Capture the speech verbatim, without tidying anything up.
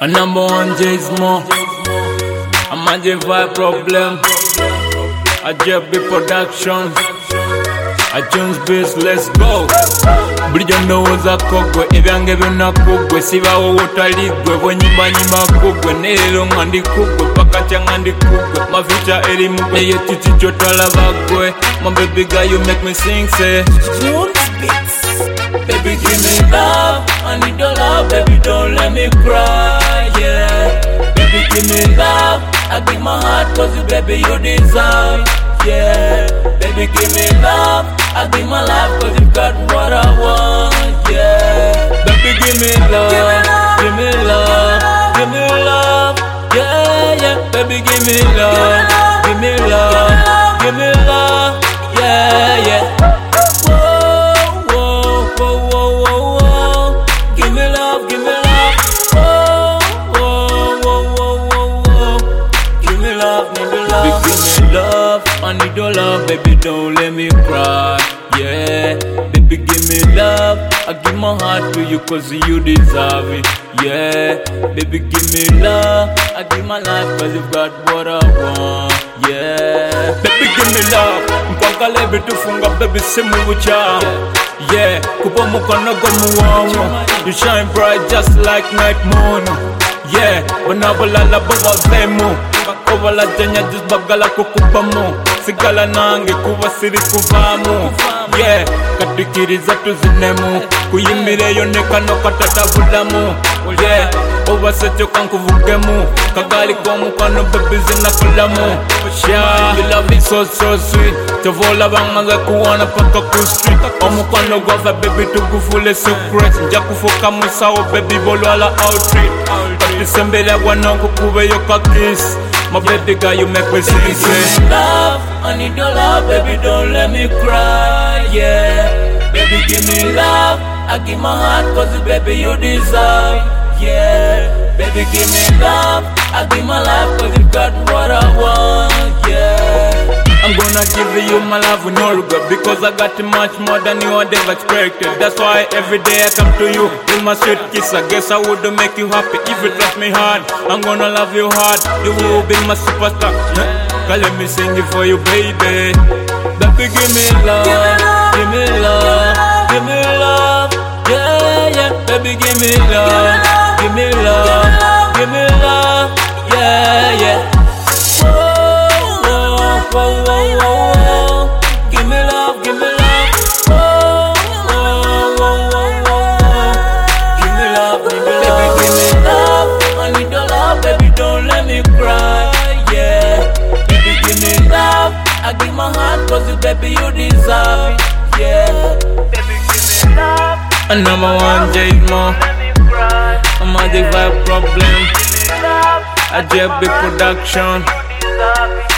A number one J's more. A Magic Vibe problem. A J B production. A Jones Bass, let's go. Bulijjo ndowooza kogwe ebyange byonna kugwe sibawo wotaligwe bwenyimba nyimba kugwe neero nga ndi kugwe paka kyanga ndi kugwe mafuta erimu eyo titi kyotwalaba gwe. My baby girl you make me sing say Jones Bass. Baby give me love, I need your love, baby don't let me cry, yeah. Baby give me love, I give my heart cause you baby you deserve, yeah. Baby give me love, I give my life cause you got what I want, yeah. Baby give me love, give me love, give me love, yeah, yeah. Baby give me love, give me love, give me love, yeah, yeah. I need your love, baby, don't let me cry, yeah. Baby, give me love, I give my heart to you cause you deserve it, yeah. Baby, give me love, I give my life cause you got what I want, yeah. Baby, give me love, mpaka bitufunga baby simu bucha, yeah. Kupa mukono go muwamu, you shine bright just like night moon, yeah. Banabulala baba vemu, kakovala janya just bagala kukubamu. Sigala nange kuba siri kuvamu, yeah. Katikiriza tuzinemu, kuyimireyo nekano katatabulamu, yeah. Obasecho kankuvugemu, kagali komukano baby zinakulamu, yeah. You love me so so sweet, tovola bangaza kuwana paka ku street. Omukano gwafa baby tugufule secret, njakufuka musawo baby bolwala outreach. Katisembele wanongo kubeyo kakis. My baby girl, you make me sing. Baby, give me love, I need your love, baby, don't let me cry, yeah. Baby, give me love, I give my heart cause baby you deserve, yeah. Baby, give me love, I give my life cause you got what I want, yeah. I'm gonna give you my love with no regret because I got much more than you would have expected. That's why every day I come to you with my sweet kiss. I guess I would make you happy if you trust me hard. I'm gonna love you hard, you will be my superstar. Cause let me sing it for you, baby. Baby, give me love, give me love, give me love, yeah, yeah. Baby, give me love, give me love, give me love, yeah, yeah. Whoa, whoa, whoa, whoa. Give me love, give me love. Whoa, whoa, whoa, whoa, whoa. Give me love, give me love. Baby, give me love. I need your love, baby, don't let me cry, yeah. Baby, give me love. I give my heart cause you, baby, you deserve it, yeah. Baby, give me love. A number one J more. A Magic Vibe problem. A J B production.